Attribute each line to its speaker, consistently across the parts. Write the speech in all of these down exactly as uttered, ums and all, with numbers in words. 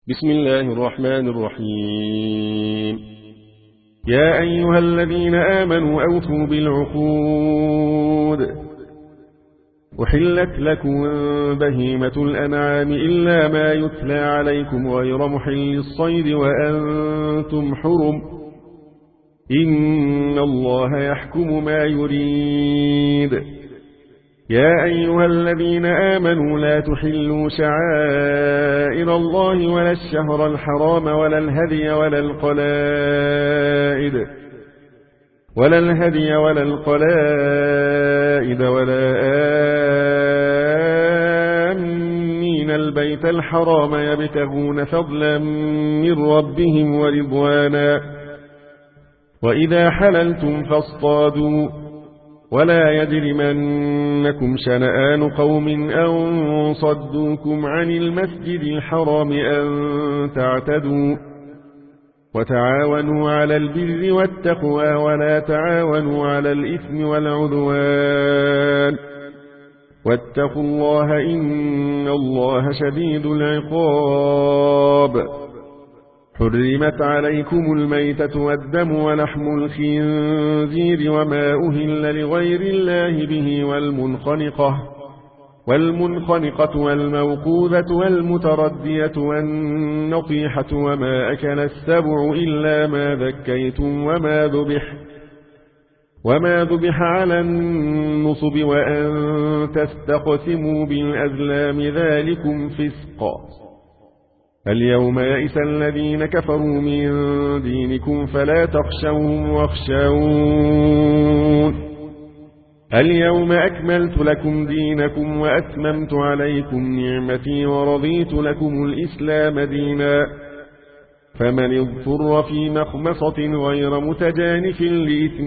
Speaker 1: بسم الله الرحمن الرحيم. يا أيها الذين آمنوا أوفوا بالعقود. أحلت لكم بهيمة الأنعام إلا ما يتلى عليكم غير محل الصيد وأنتم حرم، إن الله يحكم ما يريد. يا أيها الذين آمنوا لا تحلوا شعائر الله ولا الشهر الحرام ولا الهدي ولا القلائد ولا الهدي ولا القلائد ولا آمين البيت الحرام يبتغون فضلا من ربهم ورضوانا. وإذا حللتم فاصطادوا ولا يجرمنكم شنآن قوم أن صدوكم عن المسجد الحرام أن تعتدوا. وتعاونوا على البر والتقوى ولا تعاونوا على الإثم والعدوان، واتقوا الله إن الله شديد العقاب. حرمت عليكم الميتة والدم ولحم الخنزير وما أهل لغير الله به والمنخنقة والمنخنقة والموقوذة والمتردية والنطيحة وما أكل السبع إلا ما ذكيتم وما ذبح وما ذبح على النصب وأن تستقسموا بالأزلام ذلكم فسق. اليوم يئس الذين كفروا من دينكم فلا تخشوهم واخشون. اليوم أكملت لكم دينكم وأتممت عليكم نعمتي ورضيت لكم الإسلام دينا. فمن اضطر في مخمصة غير متجانف لإثم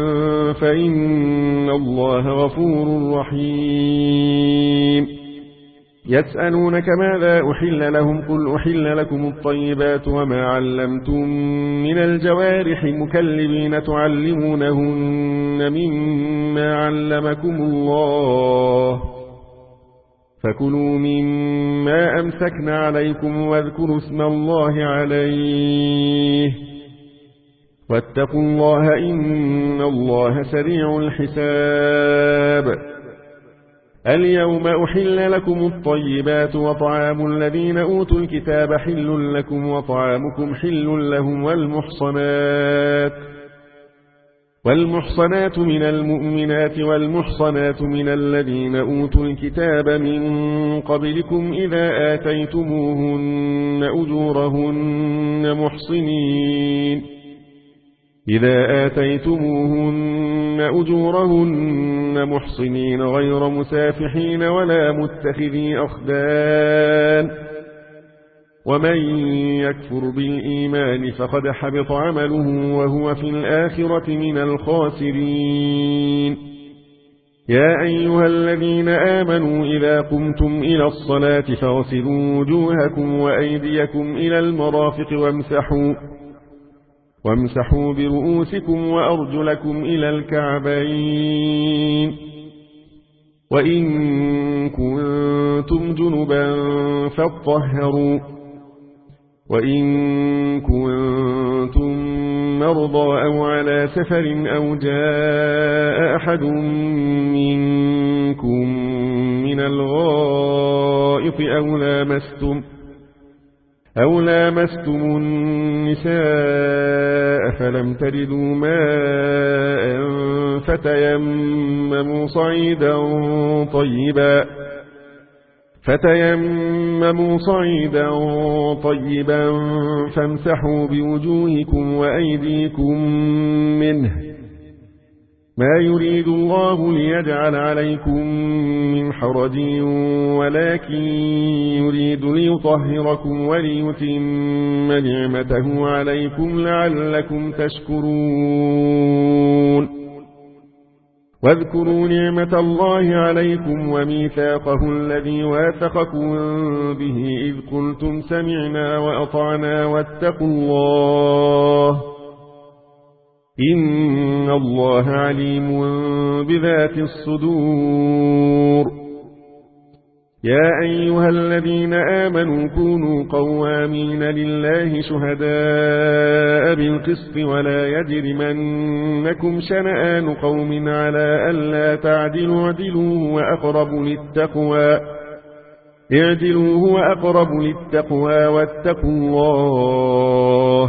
Speaker 1: فإن الله غفور رحيم. يسألونك ماذا أحل لهم قل أحل لكم الطيبات وما علمتم من الجوارح مكلبين تعلمونهن مما علمكم الله، فكلوا مما أمسكن عليكم واذكروا اسم الله عليه، واتقوا الله إن الله سريع الحساب. اليوم أحل لكم الطيبات وطعام الذين أوتوا الكتاب حل لكم وطعامكم حل لهم والمحصنات والمحصنات من المؤمنات والمحصنات من الذين أوتوا الكتاب من قبلكم إذا آتيتموهن أجورهن محصنين إذا آتيتموهن أجورهن محصنين غير مسافحين ولا متخذي أخدان. ومن يكفر بالإيمان فقد حبط عمله وهو في الآخرة من الخاسرين. يا أيها الذين آمنوا إذا قمتم إلى الصلاة فاغسلوا وجوهكم وأيديكم إلى المرافق وامسحوا وامسحوا برؤوسكم وأرجلكم إلى الكعبين. وإن كنتم جنبا فاطهروا وإن كنتم مرضى أو على سفر أو جاء أحد منكم من الغائط أو لامستم أو لامستم النساء فلم تجدوا ماء فتيمموا صعيدا طيبا فتيمموا صعيدا طيبا فامسحوا بوجوهكم وأيديكم منه، ما يريد الله ليجعل عليكم من حرج ولكن يريد ليطهركم وليتم نعمته عليكم لعلكم تشكرون. واذكروا نعمة الله عليكم وميثاقه الذي واثقكم به إذ قلتم سمعنا وأطعنا واتقوا الله إن الله عليم بذات الصدور. يا أيها الذين آمنوا كونوا قوامين لله شهداء بالقسط ولا يجرمنكم شنآن قوم على ألا تعدلوا اعدلوا وأقرب للتقوى اعدلوا هو أقرب للتقوى واتقوا الله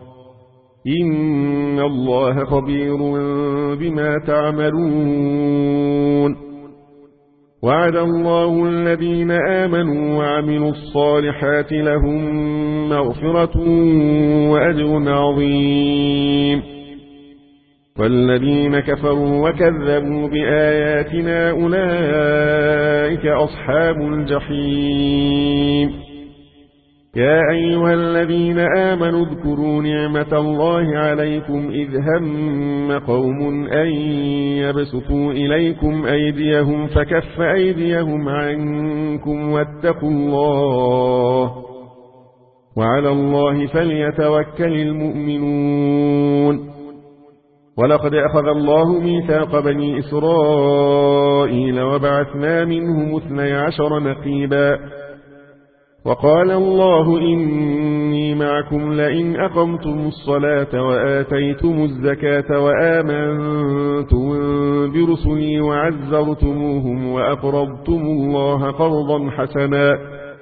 Speaker 1: إن الله خبير بما تعملون. وعد الله الذين آمنوا وعملوا الصالحات لهم مغفرة وأجر عظيم. والذين كفروا وكذبوا بآياتنا أولئك أصحاب الجحيم. يا أيها الذين آمنوا اذكروا نعمة الله عليكم إذ هم قوم أن يبسطوا إليكم أيديهم فكف أيديهم عنكم واتقوا الله وعلى الله فليتوكل المؤمنون. ولقد أخذ الله ميثاق بني إسرائيل وبعثنا منهم اثني عشر نقيبا وقال الله إني معكم لئن أقمتم الصلاة وآتيتم الزكاة وآمنتم برسلي وعزرتموهم وأقرضتم الله قرضا حسنا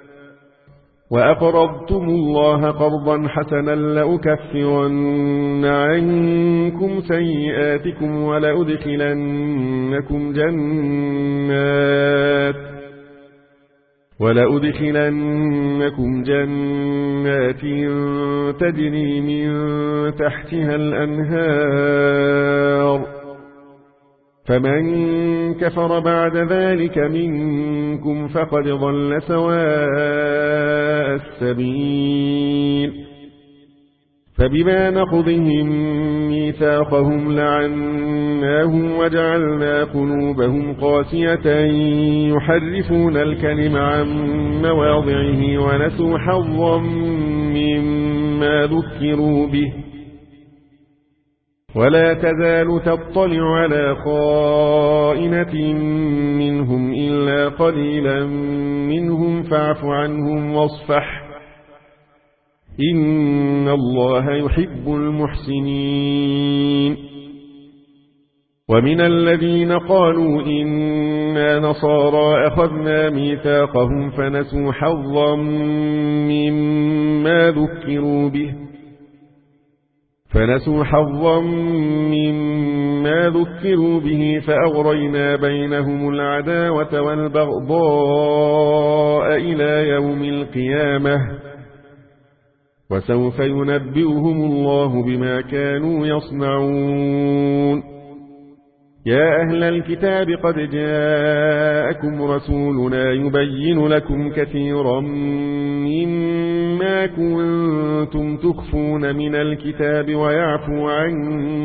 Speaker 1: وأقرضتم الله قرضا حسنا لأكفرن عنكم سيئاتكم ولأدخلنكم جنات ولأدخلنكم جنات تجري من تحتها الأنهار فمن كفر بعد ذلك منكم فقد ضل سواء السبيل. فبما نقضهم ميثاقهم لعناهم وجعلنا قلوبهم قاسية يحرفون الكلم عن مواضعه ونسوا حظا مما ذكروا به ولا تزال تطلع على خائنة منهم إلا قليلا منهم فاعف عنهم واصفح إن الله يحب المحسنين. ومن الذين قالوا إنا نصارى أخذنا ميثاقهم فنسوا حظا مما ذكروا به فنسوا حظا مما ذكروا به فأغرينا بينهم العداوة والبغضاء إلى يوم القيامة وسوف ينبئهم الله بما كانوا يصنعون. يا أهل الكتاب قد جاءكم رسولنا يبين لكم كثيرا مما كنتم تخفون من الكتاب ويعفو عن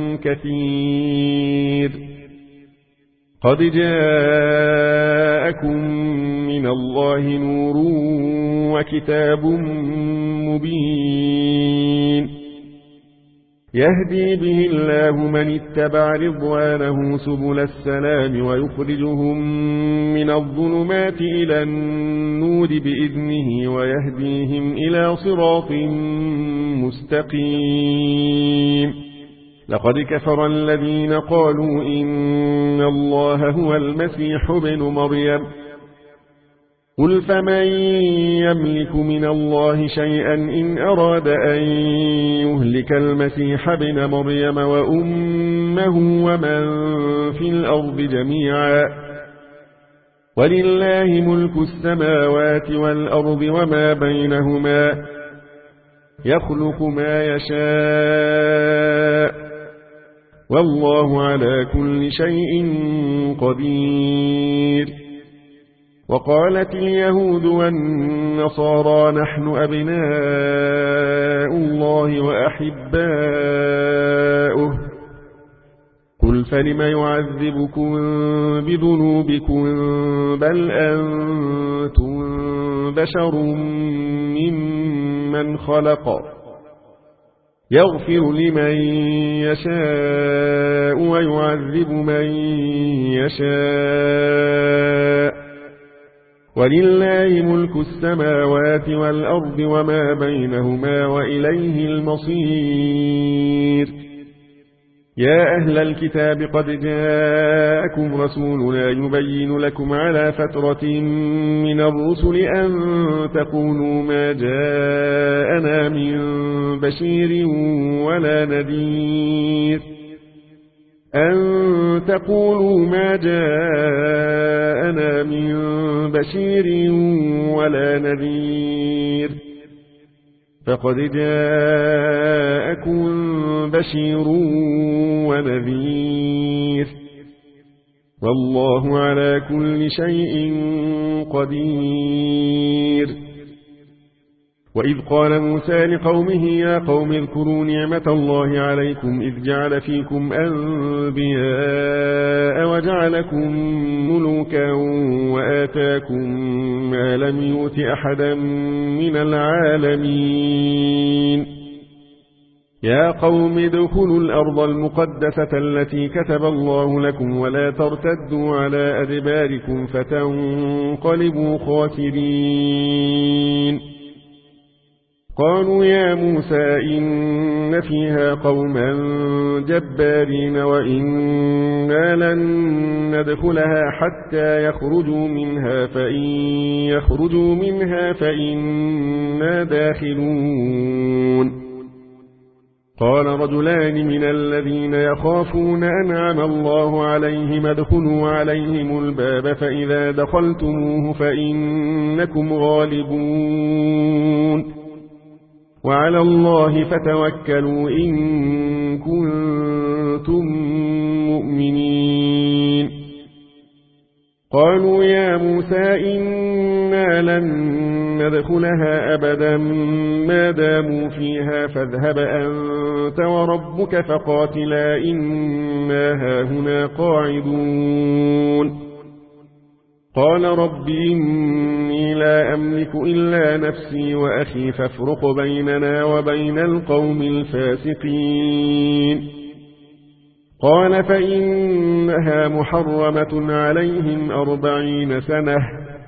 Speaker 1: كثير. قد جاءكم من الله نور وكتاب مبين يهدي به الله من اتبع رضوانه سبل السلام ويخرجهم من الظلمات إلى النور بإذنه ويهديهم إلى صراط مستقيم. لقد كفر الذين قالوا إن الله هو المسيح ابن مريم قل فمن يملك من الله شيئا إن أراد أن يهلك المسيح ابن مريم وأمه ومن في الأرض جميعا ولله ملك السماوات والأرض وما بينهما يخلق ما يشاء والله على كل شيء قدير. وقالت اليهود والنصارى نحن أبناء الله وأحباؤه قل فلم يعذبكم بذنوبكم بل أنتم بشر ممن خلق يغفر لمن يشاء ويعذب من يشاء ولله ملك السماوات والأرض وما بينهما وإليه المصير. يا أهل الكتاب قد جاءكم رسولنا يبين لكم على فترة من الرسل أن تقولوا ما جاءنا من بشير ولا نذير أن تقولوا ما جاءنا من بشير ولا نذير فقد جاءكم بشير ونذير والله على كل شيء قدير. وإذ قال موسى لقومه يا قوم اذكروا نعمة الله عليكم إذ جعل فيكم أنبياء وجعلكم ملوكا وآتاكم ما لم يؤت أحدا من العالمين. يا قوم ادخلوا الأرض المقدسة التي كتب الله لكم ولا ترتدوا على أدباركم فتنقلبوا خاسرين. قالوا يا موسى إن فيها قوما جبارين وإنا لن ندخلها حتى يخرجوا منها فإن يخرجوا منها فإنا داخلون. قال رجلان من الذين يخافون أنعم الله عليهم ادخلوا عليهم الباب فإذا دخلتموه فإنكم غالبون وعلى الله فتوكلوا إن كنتم مؤمنين. قالوا يا موسى إنا لن ندخلها أبدا ما داموا فيها فاذهب أنت وربك فقاتلا إنا هاهنا قاعدون. قال رب إني لا أملك إلا نفسي وأخي فافرق بيننا وبين القوم الفاسقين. قال فإنها محرمة عليهم أربعين سنة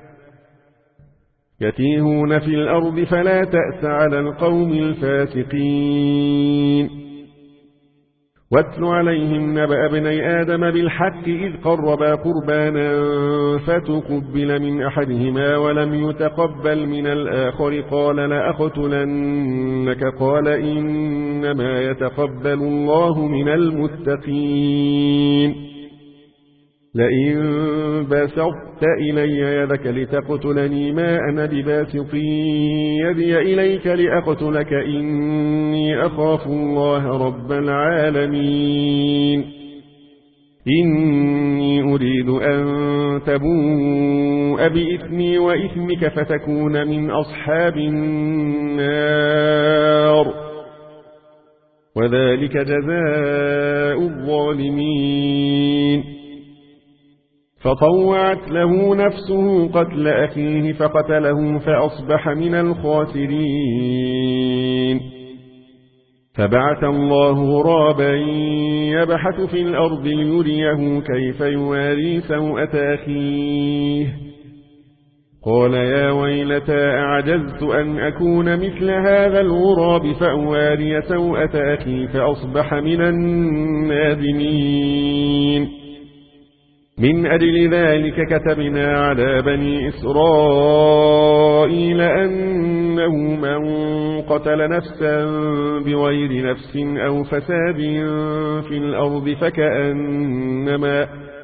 Speaker 1: يتيهون في الأرض فلا تأس على القوم الفاسقين. واتل عليهم نبأ ابني آدم بالحق إذ قربا قربانا فتقبل من أحدهما ولم يتقبل من الآخر قال لأقتلنك قال إنما يتقبل الله من المتقين. لئن بسطت إلي يدك لتقتلني ما أنا بباسط يدي إليك لأقتلك إني أخاف الله رب العالمين. إني أريد أن تبوء بإثمي وإثمك فتكون من أصحاب النار وذلك جزاء الظالمين. فطوعت له نفسه قتل أخيه فقتله فأصبح من الخاسرين. فبعث الله غرابا يبحث في الأرض ليريه كيف يواري سوءة أخيه قال يا ويلتى أعجزت أن أكون مثل هذا الغراب فأواري سوءة أخي فأصبح من النادمين. من أجل ذلك كتبنا على بني إسرائيل أنه من قتل نفسا بغير نفس أو فساد في الأرض فكأنما,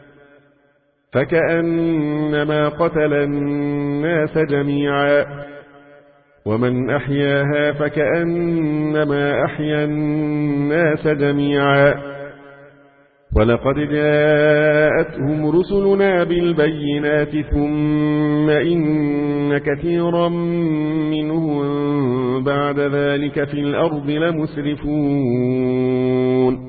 Speaker 1: فكأنما قتل الناس جميعا ومن أحياها فكأنما أحيا الناس جميعا. ولقد جاءتهم رسلنا بالبينات ثم إن كثيرا منهم بعد ذلك في الأرض لمسرفون.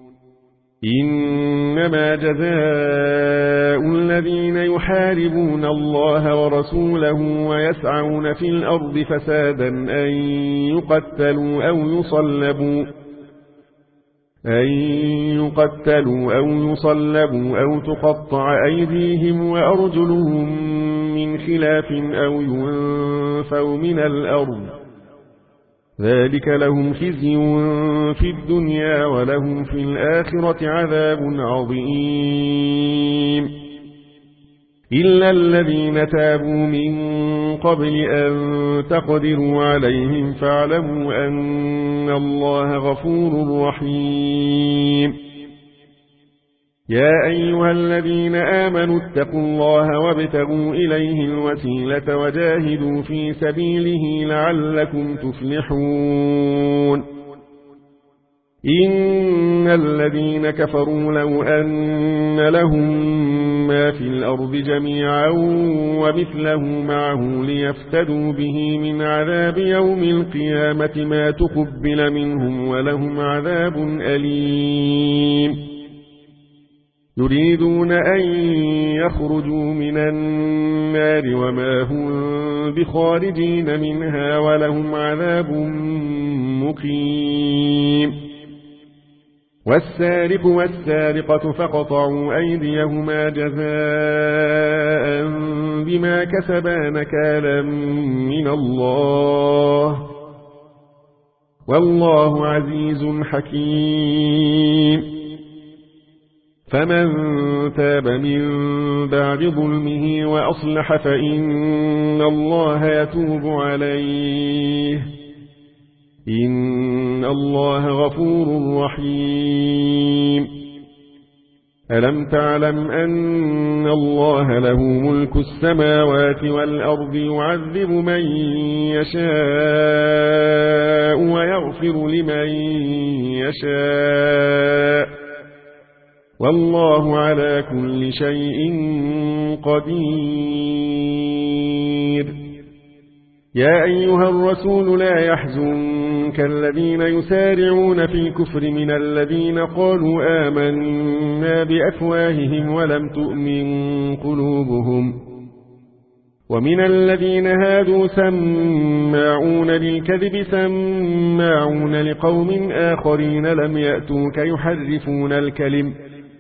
Speaker 1: إنما جزاء الذين يحاربون الله ورسوله ويسعون في الأرض فسادا أن يقتلوا أو يصلبوا أن يقتلوا أو يصلبوا أو تقطع أيديهم وأرجلهم من خلاف أو ينفوا من الأرض ذلك لهم خزي في الدنيا ولهم في الآخرة عذاب عظيم إلا الذين تابوا من قبل أن تقدروا عليهم فاعلموا أن الله غفور رحيم يا أيها الذين آمنوا اتقوا الله وابتغوا إليه الوسيلة وجاهدوا في سبيله لعلكم تفلحون إن الذين كفروا لو أن لهم ما في الأرض جميعا ومثله معه ليفتدوا به من عذاب يوم القيامة ما تقبل منهم ولهم عذاب أليم يريدون أن يخرجوا من النار وما هم بخارجين منها ولهم عذاب مقيم والسارق والسارقة فقطعوا أيديهما جزاء بما كسبا نكالا من الله والله عزيز حكيم فمن تاب من بعد ظلمه وأصلح فإن الله يتوب عليه إن الله غفور رحيم ألم تعلم أن الله له ملك السماوات والأرض يعذب من يشاء ويغفر لمن يشاء والله على كل شيء قدير يا أيها الرسول لا يحزنك الذين يسارعون في الكفر من الذين قالوا آمنا بأفواههم ولم تؤمن قلوبهم ومن الذين هادوا سماعون للكذب سماعون لقوم آخرين لم يأتوك يحرفون الكلم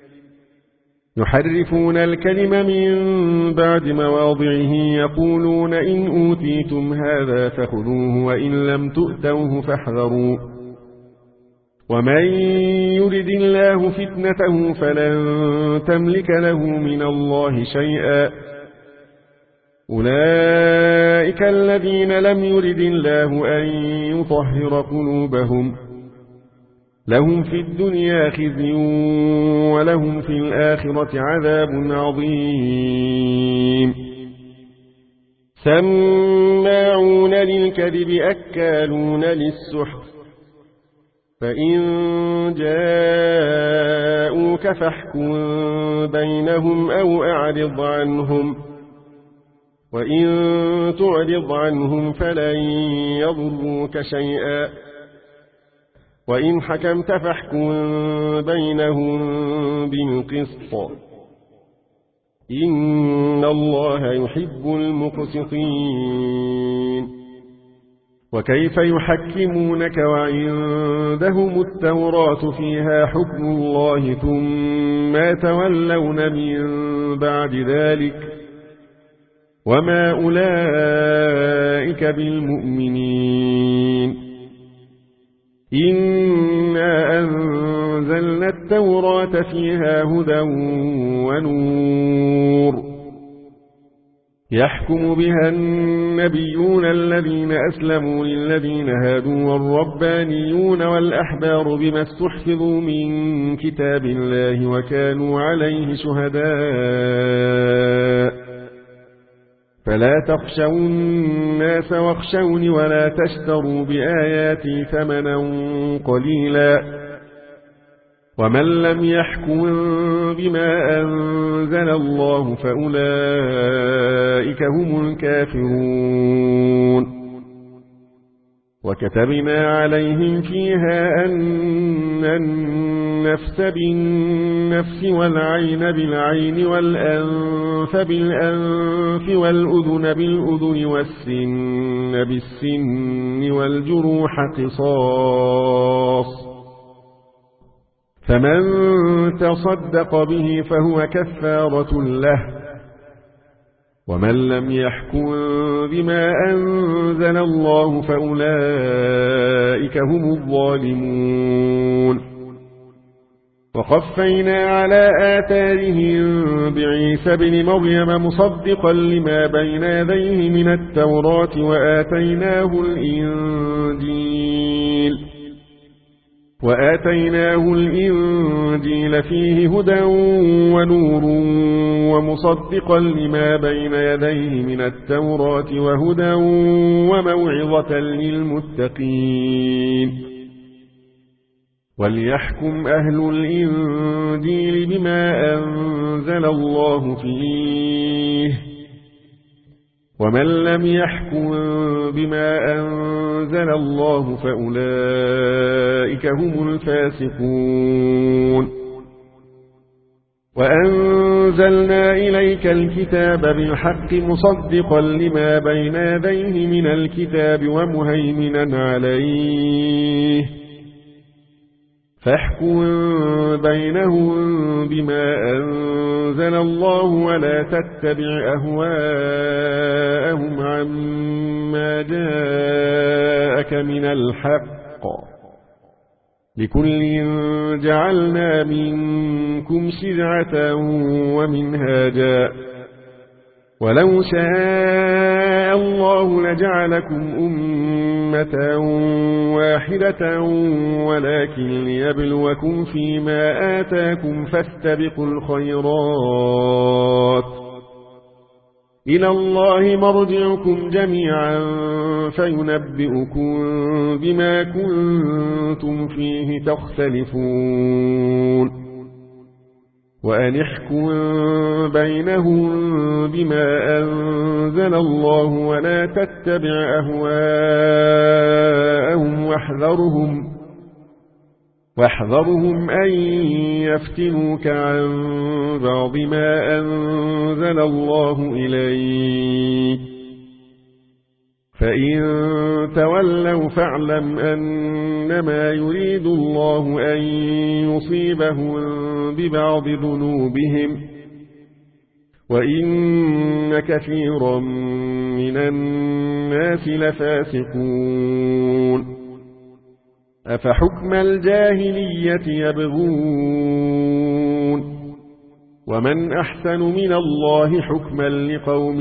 Speaker 1: يحرفون الكلم من بعد مواضعه يقولون إن أوتيتم هذا فخذوه وإن لم تؤتوه فاحذروا ومن يرد الله فتنته فلن تملك له من الله شيئا أولئك الذين لم يرد الله أن يطهر قلوبهم لهم في الدنيا خزي ولهم في الآخرة عذاب عظيم سماعون للكذب أكالون للسحت فإن جاءوك فاحكم بينهم أو أعرض عنهم وإن تعرض عنهم فلن يضروك شيئا وإن حكمت فاحكم بينهم بالقسط إن الله يحب المقسطين وكيف يحكمونك وعندهم التوراة فيها حكم الله ثم تولون من بعد ذلك وما أولئك بالمؤمنين إنا أنزلنا التوراة فيها هدى ونور يحكم بها النبيون الذين أسلموا للذين هادوا والربانيون والأحبار بما استحفظوا من كتاب الله وكانوا عليه شهداء فلا تخشوا الناس واخشوني ولا تشتروا بآياتي ثمنا قليلا ومن لم يحكم بما أنزل الله فأولئك هم الكافرون وكتبنا عليهم فيها أن النفس بالنفس والعين بالعين والأنف بالأنف والأذن بالأذن والسن بالسن والجروح قصاص فمن تصدق به فهو كفارة له ومن لم يحكم بما أنزل الله فأولئك هم الظالمون وقفينا على آثارهم بعيسى بن مريم مصدقا لما بين يديه من التوراة وآتيناه الإنجيل وآتيناه الإنجيل فيه هدى ونور ومصدقا لما بين يديه من التوراة وهدى وموعظة للمتقين وليحكم أهل الإنجيل بما أنزل الله فيه ومن لم يحكم بما أنزل الله فأولئك هم الفاسقون وأنزلنا إليك الكتاب بالحق مصدقا لما بين يديه من الكتاب ومهيمنا عليه فاحكم بينهم بما أنزل الله ولا تتبع أهواءهم عما جاءك من الحق لكل جعلنا منكم شرعة ومنهاجا ولو شاء الله لجعلكم أمة واحدة ولكن ليبلوكم فيما آتاكم فاستبقوا الخيرات إلى الله مرجعكم جميعا فينبئكم بما كنتم فيه تختلفون وأن احكم بينهم بما أنزل الله ولا تتبع أهواءهم واحذرهم واحذرهم أن يفتنوك عن بعض ما أنزل الله إليك فإن تولوا فاعلم أنما يريد الله أن يصيبهم ببعض ذنوبهم وإن كثيرا من الناس لفاسقون أفحكم الجاهلية يبغون ومن أحسن من الله حكما لقوم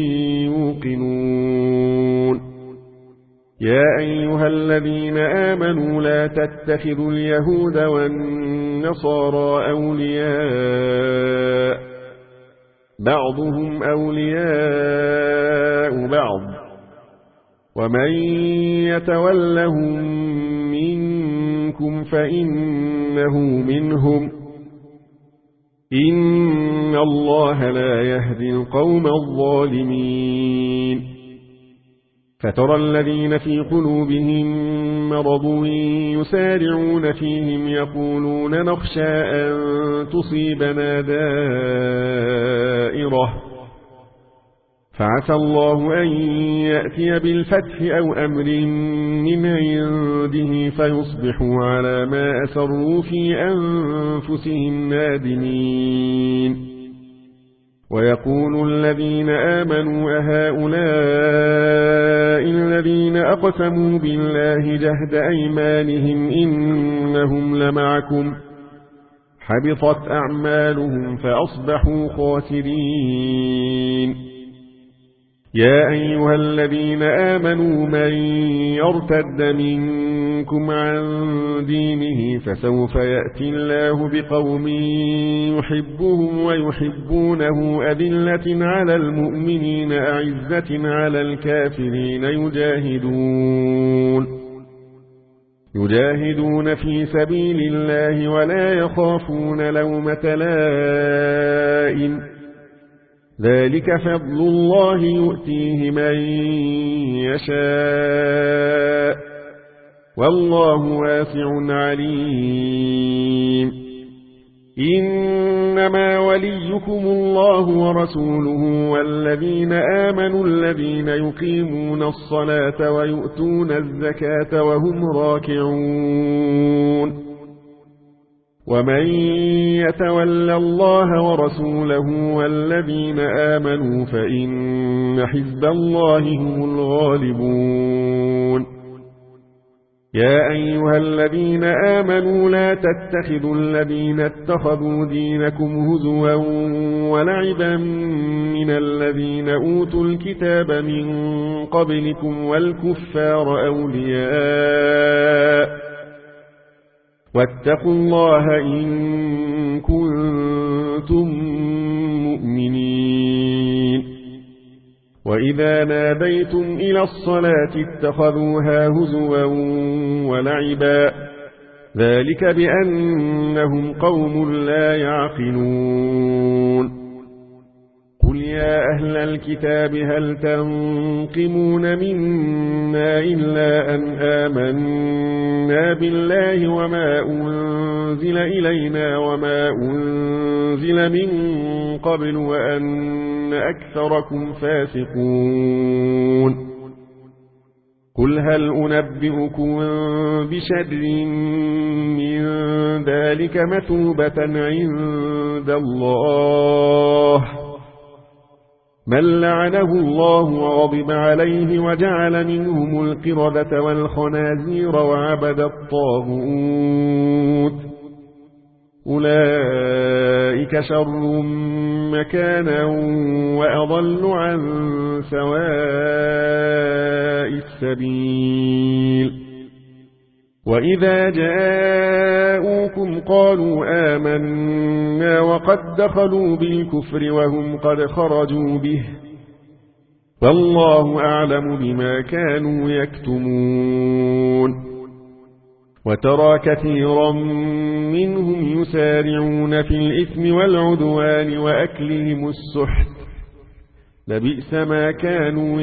Speaker 1: يوقنون يا أيها الذين آمنوا لا تتخذوا اليهود والنصارى أولياء بعضهم أولياء بعض ومن يتولهم منكم فإنه منهم إن الله لا يهدي القوم الظالمين فترى الذين في قلوبهم مرض يسارعون فيهم يقولون نخشى أن تصيبنا دائرة فعسى الله أن يأتي بالفتح أو أمر من عنده فيصبحوا على ما أسروا في أنفسهم نادمين ويقول الذين آمنوا أهؤلاء الذين أقسموا بالله جهد أيمانهم إنهم لمعكم حبطت أعمالهم فأصبحوا خاسرين يا أيها الذين آمنوا من يرتد منكم عن دينه فسوف يأتي الله بقوم يحبهم ويحبونه أذلة على المؤمنين أعزة على الكافرين يجاهدون يجاهدون في سبيل الله ولا يخافون لومة لائم ذلك فضل الله يؤتيه من يشاء والله واسع عليم إنما وليكم الله ورسوله والذين آمنوا الذين يقيمون الصلاة ويؤتون الزكاة وهم راكعون ومن يتول الله ورسوله والذين آمنوا فإن حزب الله هم الغالبون يا أيها الذين آمنوا لا تتخذوا الذين اتخذوا دينكم هزوا ولعبا من الذين أوتوا الكتاب من قبلكم والكفار أولياء واتقوا الله إن كنتم مؤمنين وإذا ناديتم إلى الصلاة اتخذوها هزوا ولعبا ذلك بأنهم قوم لا يعقلون قل يا أهل الكتاب هل تنقمون منا إلا أن آمنا بالله وما أنزل إلينا وما أنزل من قبل وأن أكثركم فاسقون قل هل أنبئكم بشر من ذلك مثوبة عند الله من لعنه الله وغضب عليه وجعل منهم القردة والخنازير وعبد الطاغوت أولئك شر مكانا وأضل عن سواء السبيل وإذا جاءوكم قالوا آمنا وقد دخلوا بالكفر وهم قد خرجوا به والله أعلم بما كانوا يكتمون وترى كثيرا منهم يسارعون في الإثم والعدوان وأكلهم السحت لبئس ما كانوا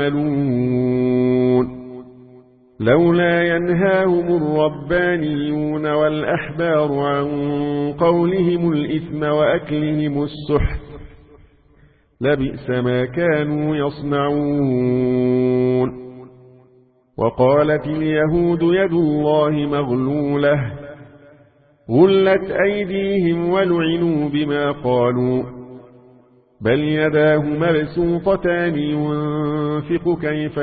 Speaker 1: يعملون لولا ينهاهم الربانيون والأحبار عن قولهم الإثم وأكلهم السحت لبئس ما كانوا يصنعون وقالت اليهود يد الله مغلولة غلت أيديهم ولعنوا بما قالوا بل يداه مبسوطتان ينفق كيف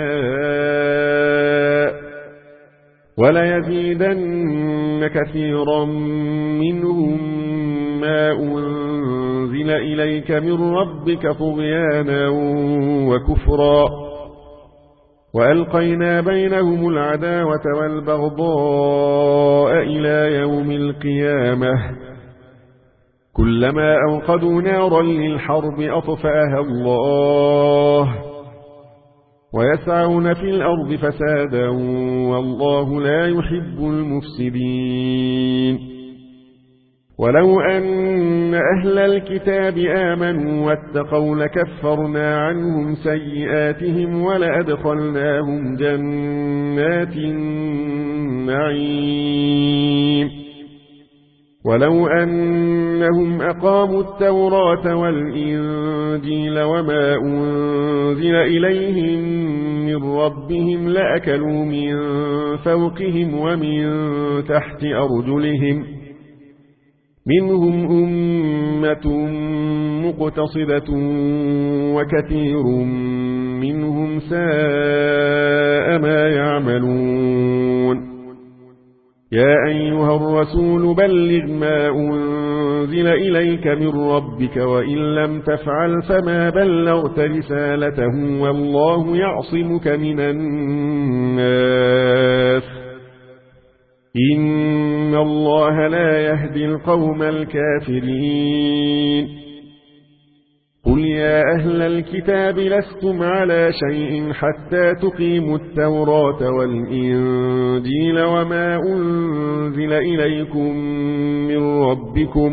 Speaker 1: يشاء وليزيدن كثيرا منهم ما أنزل إليك من ربك طغيانا وكفرا وألقينا بينهم العداوة والبغضاء إلى يوم القيامة كلما أوقدوا نارا للحرب أطفأها الله ويسعون في الأرض فسادا والله لا يحب المفسدين ولو أن أهل الكتاب آمنوا واتقوا لكفرنا عنهم سيئاتهم ولأدخلناهم جنات النعيم ولو أنهم أقاموا التوراة والإنجيل وما أنزل إليهم من ربهم لأكلوا من فوقهم ومن تحت أرجلهم منهم أمة مقتصدة وكثير منهم ساء ما يعملون يا أيها الرسول بلغ ما أنزل إليك من ربك وإن لم تفعل فما بلغت رسالته والله يعصمك من الناس إن الله لا يهدي القوم الكافرين قل يا أهل الكتاب لستم على شيء حتى تقيموا التوراة والإنجيل وما أنزل إليكم من ربكم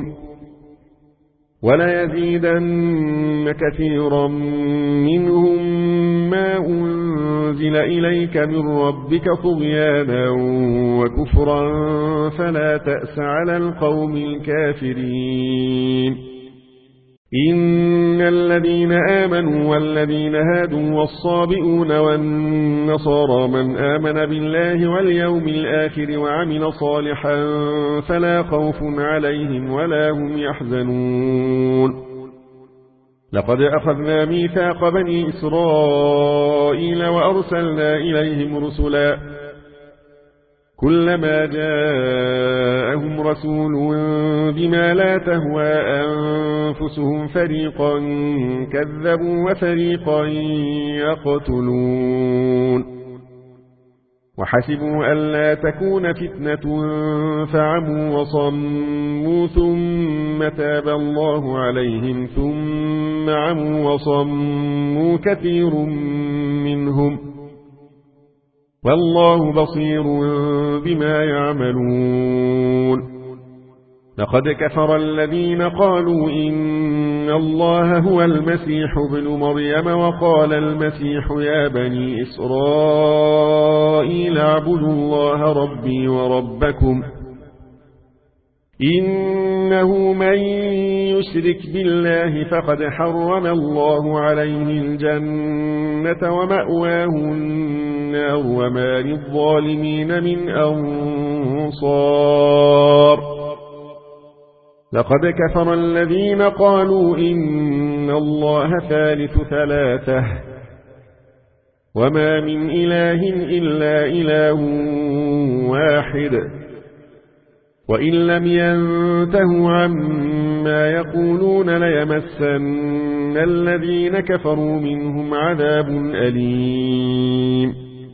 Speaker 1: وليزيدن كثيرا منهم ما أنزل إليك من ربك طغيانا وكفرا فلا تأس على القوم الكافرين إن الذين آمنوا والذين هادوا والصابئون والنصارى من آمن بالله واليوم الآخر وعمل صالحا فلا خوف عليهم ولا هم يحزنون لقد أخذنا ميثاق بني إسرائيل وأرسلنا إليهم رسلا كلما جاءهم رسول بما لا تهوى أنفسهم فريقا كذبوا وفريقا يقتلون وحسبوا ألا تكون فتنة فعموا وصموا ثم تاب الله عليهم ثم عموا وصموا كثير منهم والله بصير بما يعملون لقد كفر الذين قالوا إن الله هو المسيح ابن مريم وقال المسيح يا بني إسرائيل اعبدوا الله ربي وربكم إنه من يشرك بالله فقد حرم الله عليه الجنة ومأواه النار وما للظالمين من أنصار لقد كفر الذين قالوا إن الله ثالث ثلاثة وما من إله إلا إله واحد وإن لم ينتهوا عما يقولون ليمسن الذين كفروا منهم عذاب أليم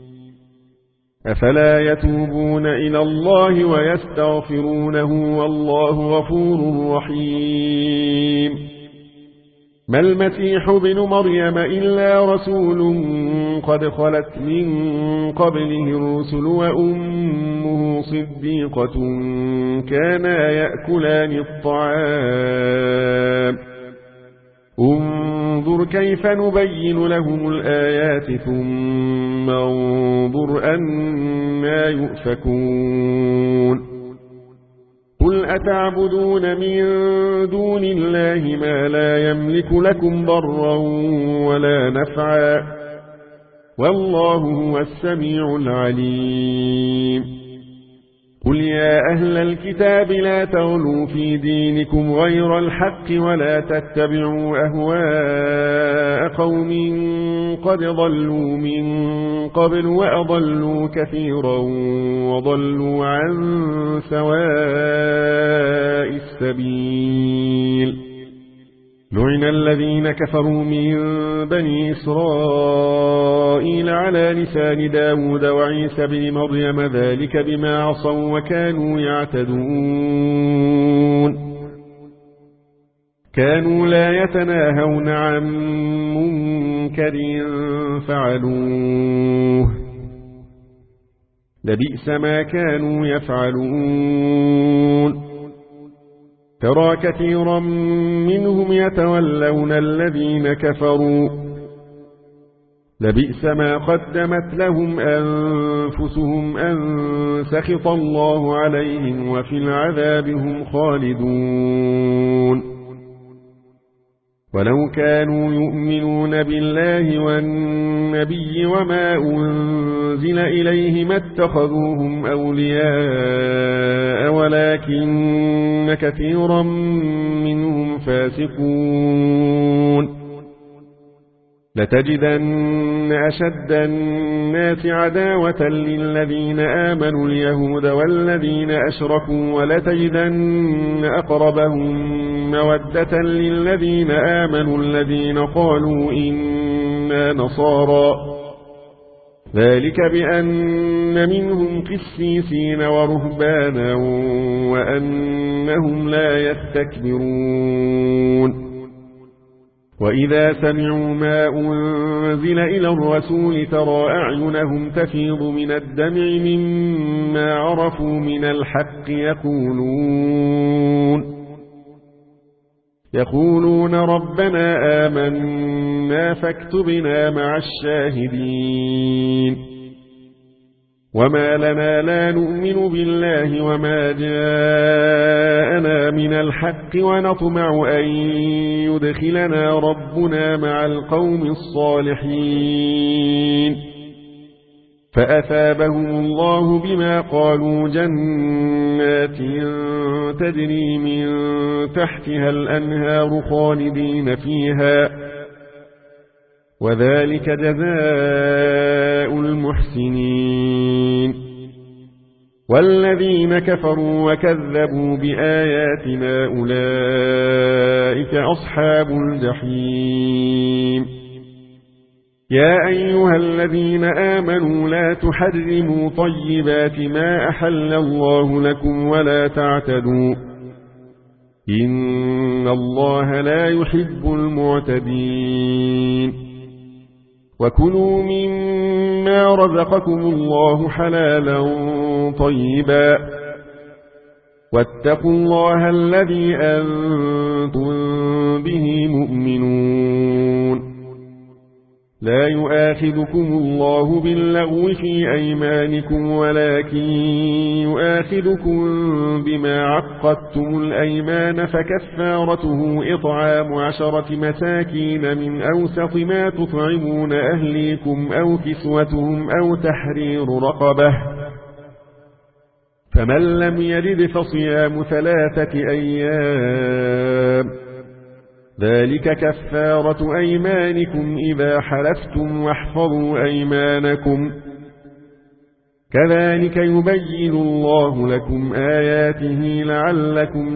Speaker 1: أفلا يتوبون إلى الله ويستغفرونه والله غفور رحيم ما المسيح ابن مريم إلا رسول قد خلت من قبله الرسل وأمه صديقة كانا يأكلان الطعام انظر كيف نبين لهم الآيات ثم انظر أنا يؤفكون قل أتعبدون من دون الله ما لا يملك لكم ضرا ولا نفعا والله هو السميع العليم قل يا أهل الكتاب لا تغلوا في دينكم غير الحق ولا تتبعوا أهواء قوم قد ضلوا من قبل وأضلوا كثيرا وضلوا عن سواء السبيل لعن الذين كفروا من بني إسرائيل على لسان داود وعيسى بن مريم ذلك بما عصوا وكانوا يعتدون كانوا لا يتناهون عن منكر فعلوه لبئس ما كانوا يفعلون ترى كثيرا منهم يتولون الذين كفروا لبئس ما قدمت لهم أنفسهم أن سخط الله عليهم وفي العذاب هم خالدون ولو كانوا يؤمنون بالله والنبي وما أنزل إليه ما اتخذوهم أولياء ولكن كثيرا منهم فاسقون لتجدن أشد الناس عداوة للذين آمنوا اليهود والذين أشركوا ولتجدن أقربهم مودة للذين آمنوا الذين قالوا إنا نصارى ذلك بأن منهم قسيسين ورهبانا وأنهم لا يستكبرون وإذا سمعوا ما أنزل إلى الرسول ترى أعينهم تفيض من الدمع مما عرفوا من الحق يقولون يقولون ربنا آمنا فاكتبنا مع الشاهدين وما لنا لا نؤمن بالله وما جاءنا من الحق ونطمع أن يدخلنا ربنا مع القوم الصالحين فأثابهم الله بما قالوا جنات تجري من تحتها الأنهار خالدين فيها وذلك جزاء المحسنين والذين كفروا وكذبوا بآياتنا أولئك أصحاب الجحيم يا أيها الذين آمنوا لا تحرموا طيبات ما أحل الله لكم ولا تعتدوا إن الله لا يحب المعتدين وكلوا مما رزقكم الله حلالا طيبا واتقوا الله الذي أنتم به مؤمنون لا يؤاخذكم الله باللغو في أيمانكم ولكن يؤاخذكم بما عقدتم الأيمان فكفارته إطعام عشرة مساكين من أوسط ما تطعمون أهليكم أو كسوتهم أو تحرير رقبة فمن لم يجد فصيام ثلاثة أيام ذلك كفارة أيمانكم إذا حلفتم واحفظوا أيمانكم كذلك يبين الله لكم آياته لعلكم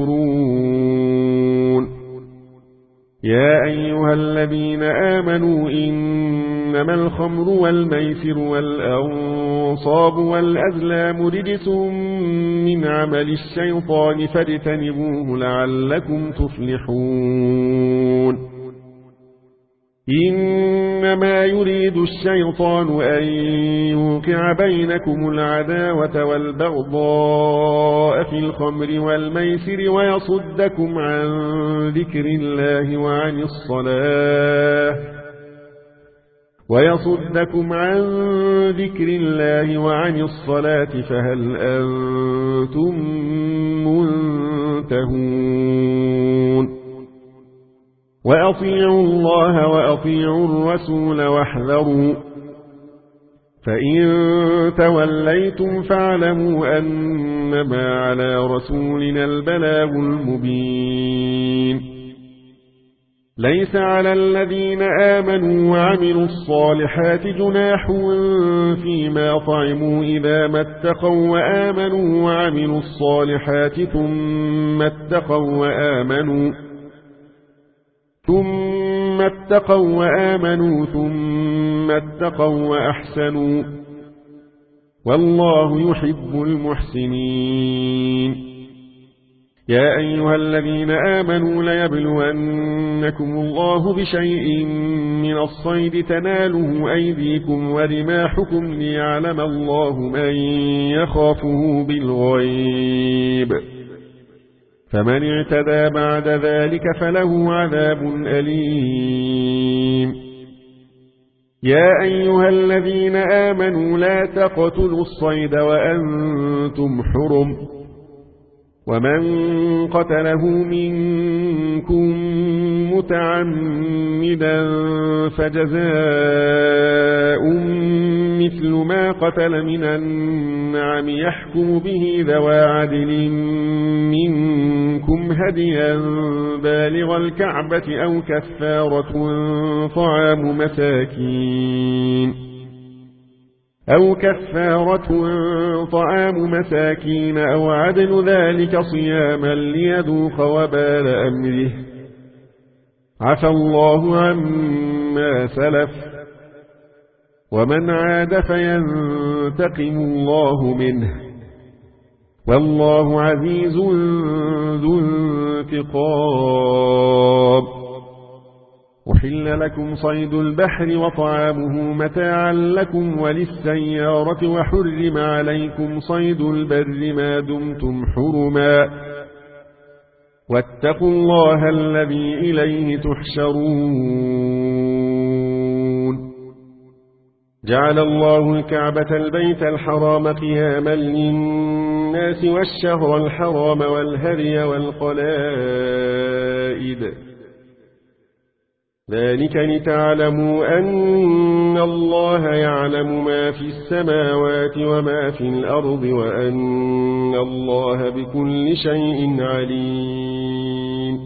Speaker 1: تشكرون يا أيها الذين آمنوا إنما الخمر والميسر والأنصاب والأزلام رجس من عمل الشيطان فاجتنبوه لعلكم تفلحون إنما يريد الشيطان أن يوقع بينكم العداوة والبغضاء في الخمر والميسر ويصدكم عن ذكر الله وعن الصلاة ويصدكم عن ذكر الله وعن الصلاة فهل أنتم منتهون وأطيعوا الله وأطيعوا الرسول واحذروا فإن توليتم فاعلموا أنما على رسولنا البلاغ المبين ليس على الذين آمنوا وعملوا الصالحات جناح فيما طعموا إذا ما اتقوا وآمنوا وعملوا الصالحات ثم اتقوا وآمنوا ثم اتقوا وآمنوا ثم اتقوا وأحسنوا والله يحب المحسنين يا أيها الذين آمنوا ليبلونكم الله بشيء من الصيد تناله أيديكم ورماحكم ليعلم الله من يخافه بالغيب فمن اعتدى بعد ذلك فله عذاب أليم يا أيها الذين آمنوا لا تقتلوا الصيد وأنتم حرم ومن قتله منكم متعمدا فجزاء مثل ما قتل من النعم يحكم به ذوى عدل منكم هديا بالغ الكعبة أو كفارة طعام مساكين أو كفارة طعام مساكين أو عدل ذلك صياما ليذوق وبال أمره عفى الله عما سلف ومن عاد فينتقم الله منه والله عزيز ذو انتقام أحل لكم صيد البحر وطعامه متاعا لكم وللسيارة وحرم عليكم صيد البر ما دمتم حرما واتقوا الله الذي إليه تحشرون جعل الله الكعبة البيت الحرام قياما للناس والشهر الحرام والهدي والقلائد ذلك لتعلموا أن الله يعلم ما في السماوات وما في الأرض وأن الله بكل شيء عليم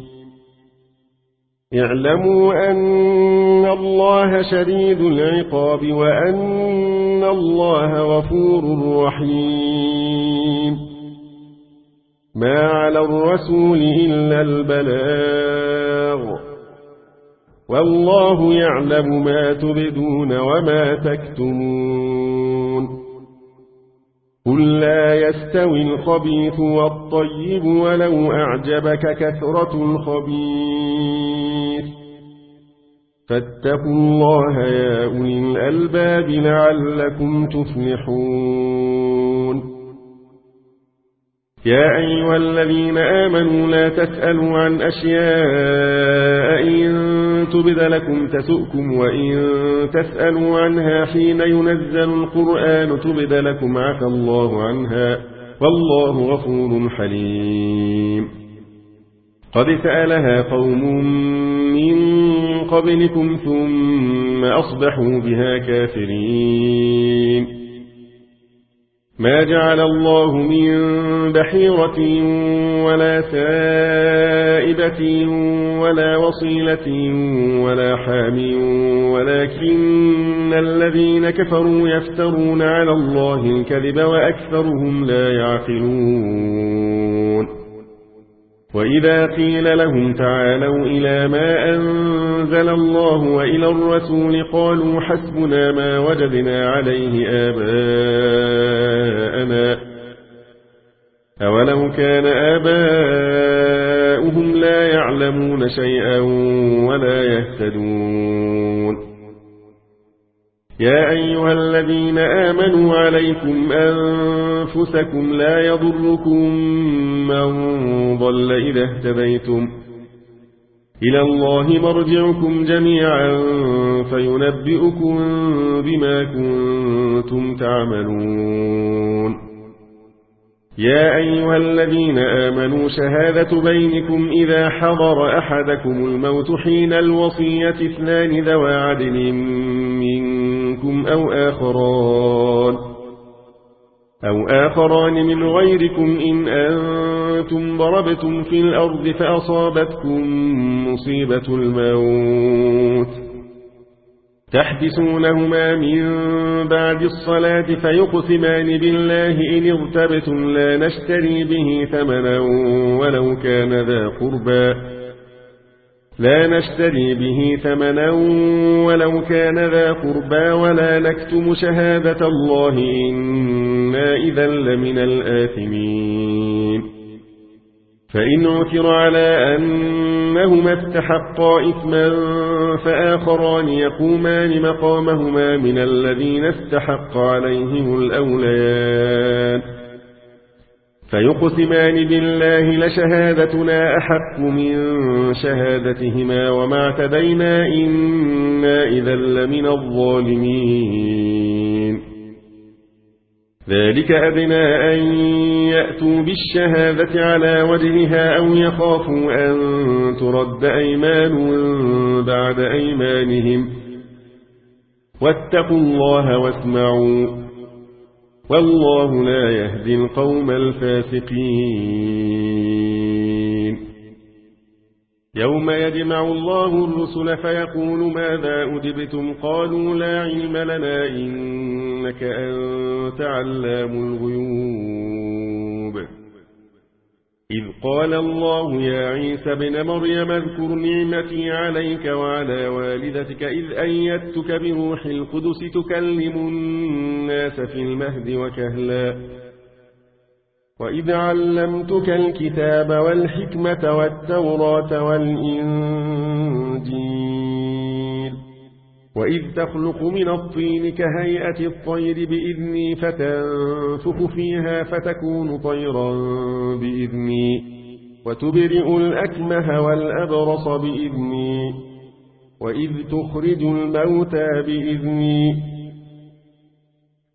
Speaker 1: اعلموا أن الله شديد العقاب وأن الله غفور رحيم ما على الرسول إلا البلاغ والله يعلم ما تبدون وما تكتمون قل لا يستوي الخبيث والطيب ولو أعجبك كثرة الخبيث فاتقوا الله يا أولي الألباب لعلكم تفلحون يا أيها الذين آمنوا لا تسألوا عن أشياء إن تبد لكم تسؤكم وإن تسألوا عنها حين ينزل القرآن تبد لكم عفى الله عنها والله غفور حليم قد سألها قوم من قبلكم ثم أصبحوا بها كافرين ما جعل الله من بحيرة ولا سائبة ولا وصيلة ولا حام ولكن الذين كفروا يفترون على الله الكذب وأكثرهم لا يعقلون وإذا قيل لهم تعالوا إلى ما أنزل الله وإلى الرسول قالوا حسبنا ما وجدنا عليه آباءنا أولو كان آباؤهم لا يعلمون شيئا ولا يهتدون يا أيها الذين آمنوا عليكم أنفسكم لا يضركم من ضل إذا اهتديتم إلى الله مرجعكم جميعا فينبئكم بما كنتم تعملون يا أيها الذين آمنوا شهادة بينكم إذا حضر أحدكم الموت حين الوصية اثنان ذوى عدل منكم أو آخران أو آخران من غيركم إن أنتم ضربتم في الأرض فأصابتكم مصيبة الموت تحدثونهما من بعد الصلاة فيقسمان بالله إن ارتبتم لا نشتري به ثمنا ولو كان ذا قربى لا نشتري به ثمنا ولو كان ذا قربى ولا نكتم شهادة الله إنا إذا لمن الآثمين فإن عثر على أنهما استحقا إثما فآخران يقومان مقامهما من الذين استحق عليهم الأوليان فيقسمان بالله لشهادتنا أحق من شهادتهما وما اعتدينا إنا إذا لمن الظالمين ذلك أدنى أن يأتوا بالشهادة على وجهها أو يخافوا أن ترد أيمان بعد أيمانهم واتقوا الله واسمعوا والله لا يهدي القوم الفاسقين يوم يجمع الله الرسل فيقول ماذا أجبتم قالوا لا علم لنا إنك أنت علام الغيوب إذ قال الله يا عيسى ابن مريم اذكر نعمتي عليك وعلى والدتك إذ أيدتك بروح القدس تكلم الناس في المهد وكهلا وإذ علمتك الكتاب والحكمة والتوراة والإنجيل وإذ تخلق من الطين كهيئة الطير بإذني فتنفخ فيها فتكون طيرا بإذني وتبرئ الأكمه والأبرص بإذني وإذ تخرج الموتى بإذني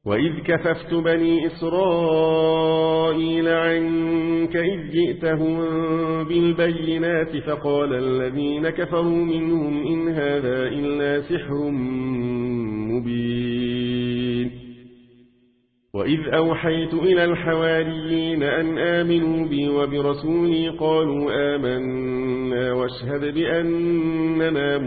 Speaker 1: وإذ كففت بني إسرائيل عنك إذ جئتهم بالبينات فقال الذين كفروا منهم إن هذا إلا سحر مبين وإذ أوحيت إلى الحواريين أن آمنوا بي وبرسولي قالوا آمنا واشهد بأننا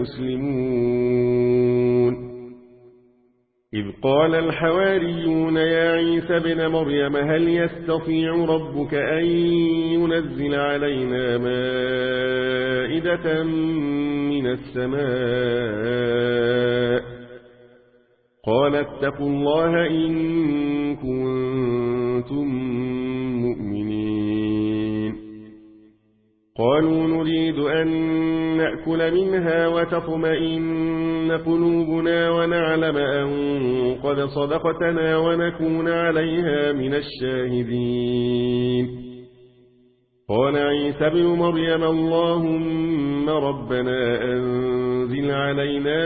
Speaker 1: مسلمون إذ قال الحواريون يا عيسى ابن مريم هل يستطيع ربك أن ينزل علينا مائدة من السماء قال اتقوا الله إن كنتم مؤمنين قالوا نريد أن نأكل منها وتطمئن قلوبنا ونعلم أن قد صدقتنا ونكون عليها من الشاهدين قال عيسى بن مريم اللهم ربنا أنزل علينا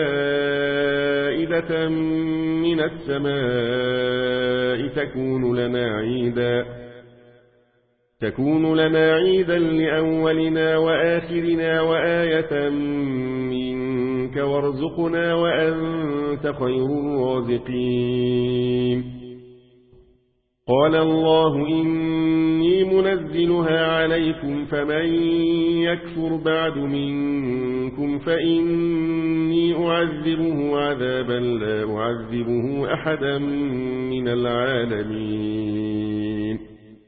Speaker 1: مائدة من السماء تكون لنا عيدا تكون لنا عيدا لأولنا وآخرنا وآية منك وارزقنا وأنت خير الرازقين قال الله إني منزلها عليكم فمن يكفر بعد منكم فإني أعذبه عذابا لا أعذبه أحدا من العالمين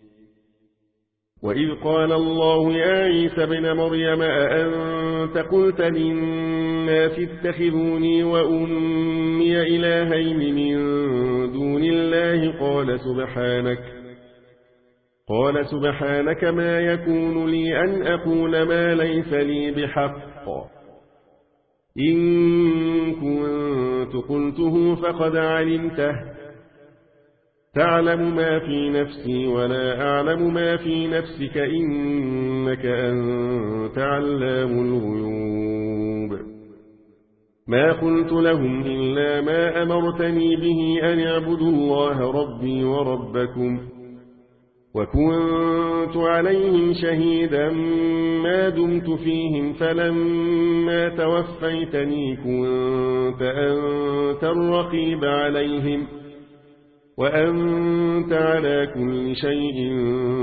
Speaker 1: وإذ قال الله يا عيسى ابن مريم أأنت قلت للناس اتخذوني وأمي إلهين من دون الله قال سبحانك قال سبحانك ما يكون لي أن أقول ما ليس لي بحق إن كنت قلته فقد علمته تعلم ما في نفسي ولا أعلم ما في نفسك إنك أنت علام الغيوب ما قلت لهم إلا ما أمرتني به أن اعبدوا الله ربي وربكم وكنت عليهم شهيدا ما دمت فيهم فلما توفيتني كنت أنت الرقيب عليهم وأنت على كل شيء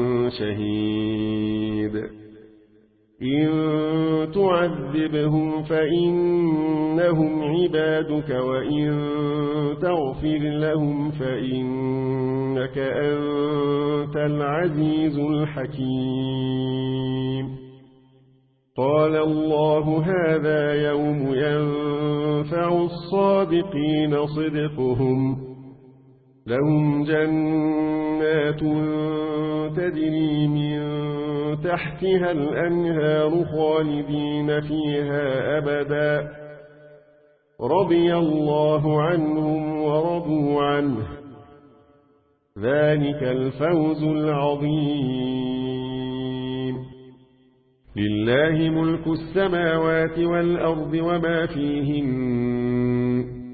Speaker 1: شهيد إن تعذبهم فإنهم عبادك وإن تغفر لهم فإنك أنت العزيز الحكيم قال الله هذا يوم ينفع الصادقين صدقهم لهم جنات تجري من تحتها الأنهار خالدين فيها أبدا رضي الله عنهم ورضوا عنه ذلك الفوز العظيم لله ملك السماوات والأرض وما فيهن